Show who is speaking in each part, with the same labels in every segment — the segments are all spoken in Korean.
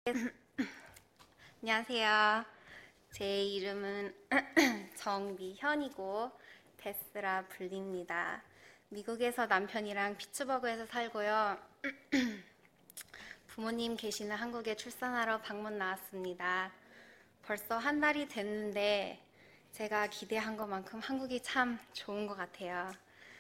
Speaker 1: 안녕하세요. 제 이름은 정미현이고 데스라 불립니다. 미국에서 남편이랑 피츠버그에서 살고요. 부모님 계시는 한국에 출산하러 방문 나왔습니다. 벌써 한 달이 됐는데 제가 기대한 것만큼 한국이 참 좋은 것 같아요.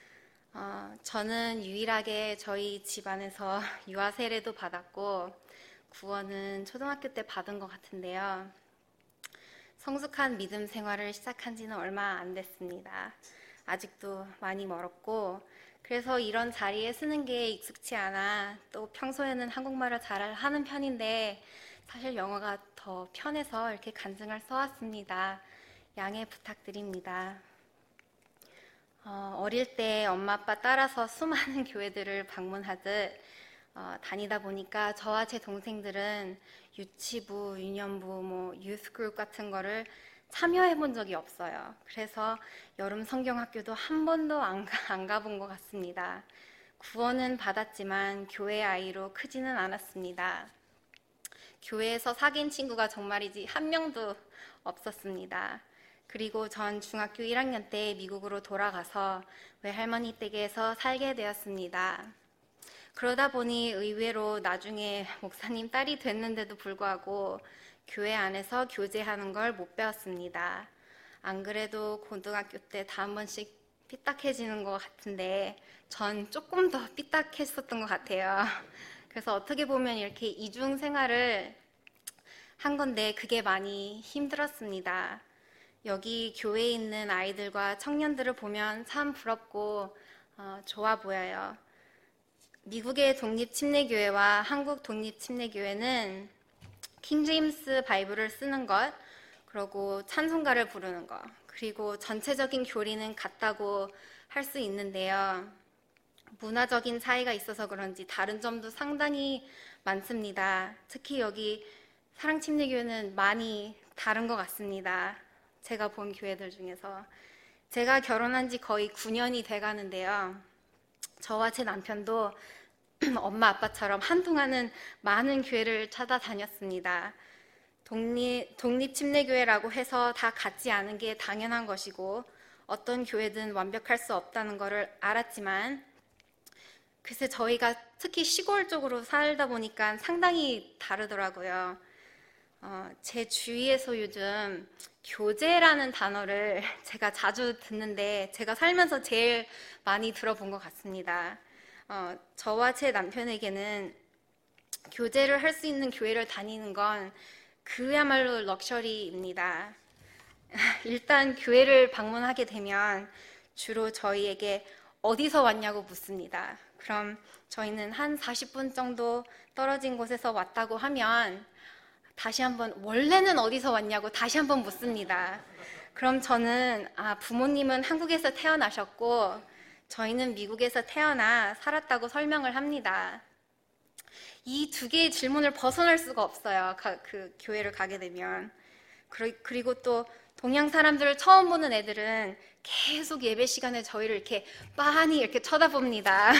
Speaker 1: 저는 유일하게 저희 집안에서 유아 세례도 받았고 구원은 초등학교 때 받은 것 같은데요. 성숙한 믿음 생활을 시작한 지는 얼마 안 됐습니다. 아직도 많이 멀었고, 그래서 이런 자리에 쓰는 게 익숙치 않아 또 평소에는 한국말을 잘 하는 편인데 사실 영어가 더 편해서 이렇게 간증을 써왔습니다. 양해 부탁드립니다. 어릴 때 엄마 아빠 따라서 수많은 교회들을 방문하듯 다니다 보니까 저와 제 동생들은 유치부, 유년부, 유스그룹 같은 거를 참여해 본 적이 없어요. 그래서 여름 성경학교도 한 번도 안 가본 것 같습니다. 구원은 받았지만 교회 아이로 크지는 않았습니다. 교회에서 사귄 친구가 정말이지 한 명도 없었습니다. 그리고 전 중학교 1학년 때 미국으로 돌아가서 외할머니 댁에서 살게 되었습니다. 그러다 보니 의외로 나중에 목사님 딸이 됐는데도 불구하고 교회 안에서 교제하는 걸 못 배웠습니다. 안 그래도 고등학교 때 다 한 번씩 삐딱해지는 것 같은데 전 조금 더 삐딱했었던 것 같아요. 그래서 어떻게 보면 이렇게 이중 생활을 한 건데 그게 많이 힘들었습니다. 여기 교회에 있는 아이들과 청년들을 보면 참 부럽고 좋아 보여요. 미국의 독립침례교회와 한국 독립침례교회는 킹제임스 바이블을 쓰는 것, 그리고 찬송가를 부르는 것, 그리고 전체적인 교리는 같다고 할 수 있는데요. 문화적인 차이가 있어서 그런지 다른 점도 상당히 많습니다. 특히 여기 사랑침례교회는 많이 다른 것 같습니다. 제가 본 교회들 중에서. 제가 결혼한 지 거의 9년이 돼 가는데요. 저와 제 남편도 엄마 아빠처럼 한동안은 많은 교회를 찾아다녔습니다. 독립침례교회라고 해서 다 같지 않은 게 당연한 것이고 어떤 교회든 완벽할 수 없다는 것을 알았지만 글쎄 저희가 특히 시골 쪽으로 살다 보니까 상당히 다르더라고요. 제 주위에서 요즘 교제라는 단어를 제가 자주 듣는데 제가 살면서 제일 많이 들어본 것 같습니다. 저와 제 남편에게는 교제를 할 수 있는 교회를 다니는 건 그야말로 럭셔리입니다. 일단 교회를 방문하게 되면 주로 저희에게 어디서 왔냐고 묻습니다. 그럼 저희는 한 40분 정도 떨어진 곳에서 왔다고 하면 다시 한번 원래는 어디서 왔냐고 다시 한번 묻습니다. 그럼 저는 부모님은 한국에서 태어나셨고 저희는 미국에서 태어나 살았다고 설명을 합니다. 이 두 개의 질문을 벗어날 수가 없어요. 그 교회를 가게 되면. 그리고 또 동양 사람들을 처음 보는 애들은 계속 예배 시간에 저희를 이렇게 빤히 이렇게 쳐다봅니다.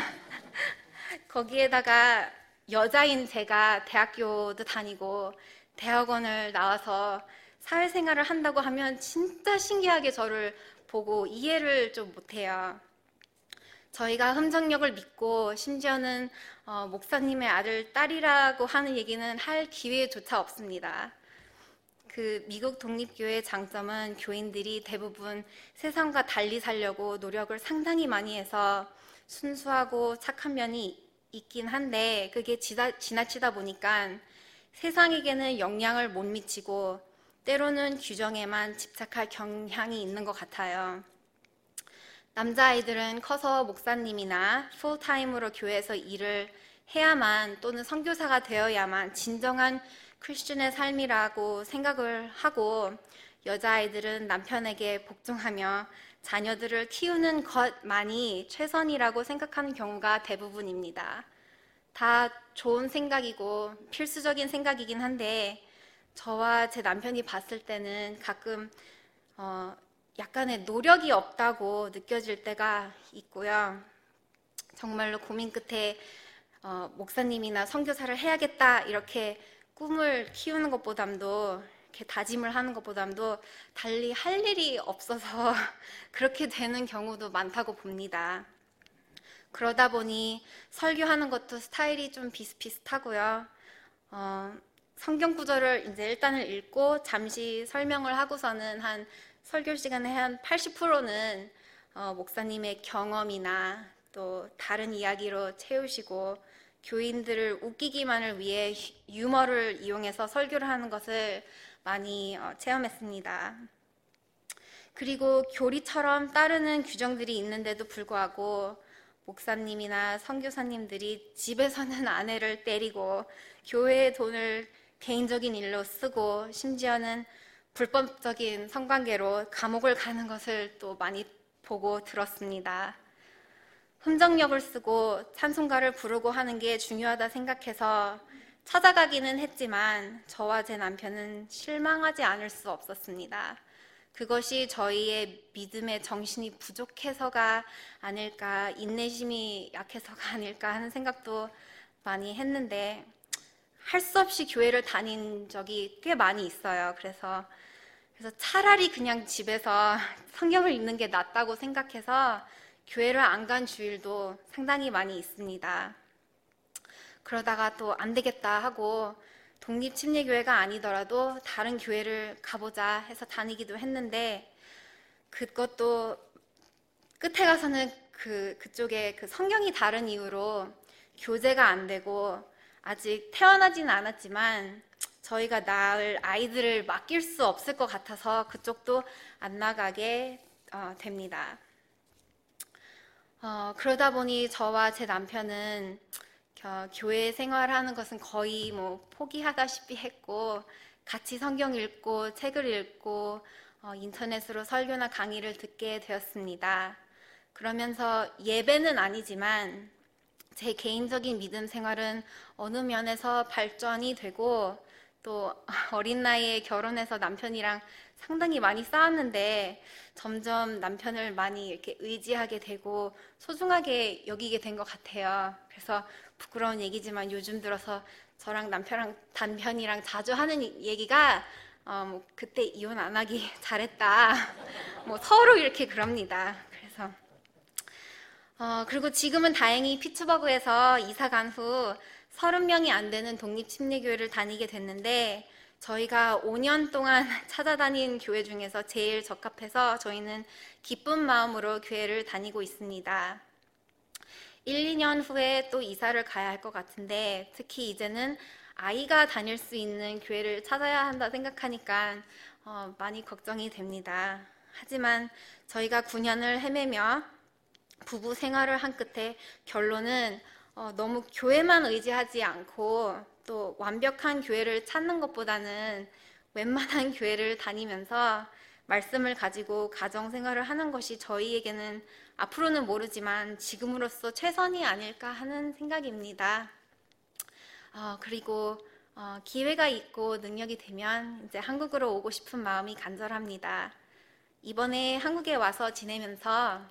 Speaker 1: 거기에다가 여자인 제가 대학교도 다니고 대학원을 나와서 사회생활을 한다고 하면 진짜 신기하게 저를 보고 이해를 좀 못해요. 저희가 흠정력을 믿고 심지어는 목사님의 아들, 딸이라고 하는 얘기는 할 기회조차 없습니다. 그 미국 독립교회의 장점은 교인들이 대부분 세상과 달리 살려고 노력을 상당히 많이 해서 순수하고 착한 면이 있긴 한데 그게 지나치다 보니까 세상에게는 영향을 못 미치고 때로는 규정에만 집착할 경향이 있는 것 같아요. 남자아이들은 커서 목사님이나 풀타임으로 교회에서 일을 해야만 또는 선교사가 되어야만 진정한 크리스천의 삶이라고 생각을 하고 여자아이들은 남편에게 복종하며 자녀들을 키우는 것만이 최선이라고 생각하는 경우가 대부분입니다. 다 좋은 생각이고 필수적인 생각이긴 한데 저와 제 남편이 봤을 때는 가끔 약간의 노력이 없다고 느껴질 때가 있고요. 정말로 고민 끝에 목사님이나 선교사를 해야겠다 이렇게 꿈을 키우는 것보담도 이렇게 다짐을 하는 것보담도 달리 할 일이 없어서 그렇게 되는 경우도 많다고 봅니다. 그러다 보니 설교하는 것도 스타일이 좀 비슷비슷하고요. 성경 구절을 이제 일단은 읽고 잠시 설명을 하고서는 한 설교 시간의 한 80%는 목사님의 경험이나 또 다른 이야기로 채우시고 교인들을 웃기기만을 위해 유머를 이용해서 설교를 하는 것을 많이 체험했습니다. 그리고 교리처럼 따르는 규정들이 있는데도 불구하고 목사님이나 선교사님들이 집에서는 아내를 때리고 교회의 돈을 개인적인 일로 쓰고 심지어는 불법적인 성관계로 감옥을 가는 것을 또 많이 보고 들었습니다. 흥정력을 쓰고 찬송가를 부르고 하는 게 중요하다 생각해서 찾아가기는 했지만 저와 제 남편은 실망하지 않을 수 없었습니다. 그것이 저희의 믿음의 정신이 부족해서가 아닐까, 인내심이 약해서가 아닐까 하는 생각도 많이 했는데 할 수 없이 교회를 다닌 적이 꽤 많이 있어요. 그래서 차라리 그냥 집에서 성경을 읽는 게 낫다고 생각해서 교회를 안 간 주일도 상당히 많이 있습니다. 그러다가 또 안 되겠다 하고 독립침례교회가 아니더라도 다른 교회를 가보자 해서 다니기도 했는데 그것도 끝에 가서는 그쪽에 성경이 다른 이유로 교제가 안 되고 아직 태어나지는 않았지만 저희가 낳을 아이들을 맡길 수 없을 것 같아서 그쪽도 안 나가게 됩니다. 그러다 보니 저와 제 남편은 교회 생활하는 것은 거의 포기하다시피 했고 같이 성경 읽고 책을 읽고 인터넷으로 설교나 강의를 듣게 되었습니다. 그러면서 예배는 아니지만 제 개인적인 믿음 생활은 어느 면에서 발전이 되고 또 어린 나이에 결혼해서 남편이랑 상당히 많이 싸웠는데 점점 남편을 많이 이렇게 의지하게 되고 소중하게 여기게 된 것 같아요. 그래서 부끄러운 얘기지만 요즘 들어서 저랑 남편이랑 자주 하는 얘기가 그때 이혼 안 하기 잘했다. 서로 이렇게 그럽니다. 그래서 그리고 지금은 다행히 피츠버그에서 이사 간 후 30명이 안 되는 독립침례교회를 다니게 됐는데 저희가 5년 동안 찾아다닌 교회 중에서 제일 적합해서 저희는 기쁜 마음으로 교회를 다니고 있습니다. 1, 2년 후에 또 이사를 가야 할 것 같은데 특히 이제는 아이가 다닐 수 있는 교회를 찾아야 한다 생각하니까 많이 걱정이 됩니다. 하지만 저희가 9년을 헤매며 부부 생활을 한 끝에 결론은 너무 교회만 의지하지 않고 또 완벽한 교회를 찾는 것보다는 웬만한 교회를 다니면서 말씀을 가지고 가정 생활을 하는 것이 저희에게는 앞으로는 모르지만 지금으로서 최선이 아닐까 하는 생각입니다. 그리고 기회가 있고 능력이 되면 이제 한국으로 오고 싶은 마음이 간절합니다. 이번에 한국에 와서 지내면서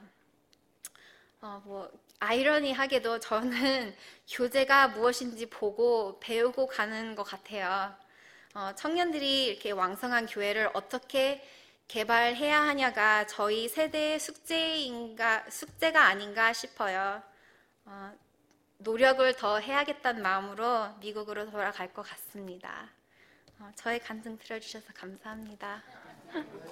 Speaker 1: 아이러니하게도 저는 교제가 무엇인지 보고 배우고 가는 것 같아요. 청년들이 이렇게 왕성한 교회를 어떻게 개발해야 하냐가 저희 세대의 숙제가 아닌가 싶어요. 노력을 더 해야겠다는 마음으로 미국으로 돌아갈 것 같습니다. 저의 간증 들어주셔서 감사합니다.